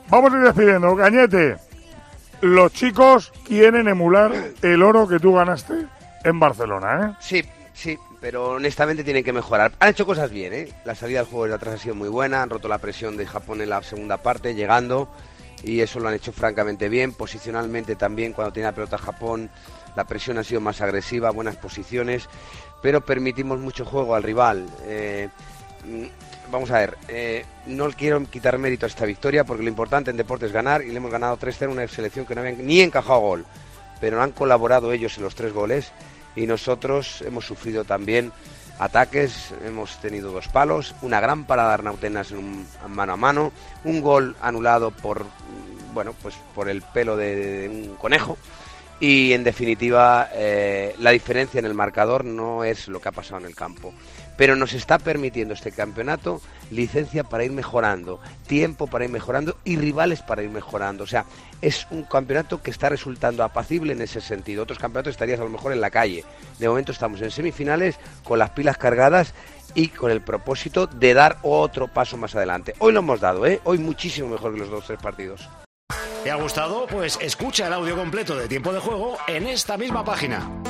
vamos a ir despidiendo. Cañete, los chicos quieren emular el oro que tú ganaste en Barcelona, ¿eh? Sí, pero honestamente tienen que mejorar. Han hecho cosas bien, ¿eh? La salida del juego de atrás ha sido muy buena, han roto la presión de Japón en la segunda parte, llegando, y eso lo han hecho francamente bien. Posicionalmente también, cuando tenía la pelota Japón, la presión ha sido más agresiva, buenas posiciones, pero permitimos mucho juego al rival. Vamos a ver, no quiero quitar mérito a esta victoria, porque lo importante en deporte es ganar, y le hemos ganado 3-0 una selección que no había ni encajado gol, pero han colaborado ellos en los 3 goles, y nosotros hemos sufrido también ataques, hemos tenido 2 palos, una gran parada de Arnautenas en un mano a mano, un gol anulado por el pelo de un conejo, y en definitiva la diferencia en el marcador no es lo que ha pasado en el campo, pero nos está permitiendo este campeonato licencia para ir mejorando, tiempo para ir mejorando y rivales para ir mejorando. O sea, es un campeonato que está resultando apacible en ese sentido. Otros campeonatos estarías a lo mejor en la calle. De momento estamos en semifinales con las pilas cargadas y con el propósito de dar otro paso más adelante. Hoy lo hemos dado, hoy muchísimo mejor que los 2-3 partidos. ¿Te ha gustado? Pues escucha el audio completo de Tiempo de Juego en esta misma página.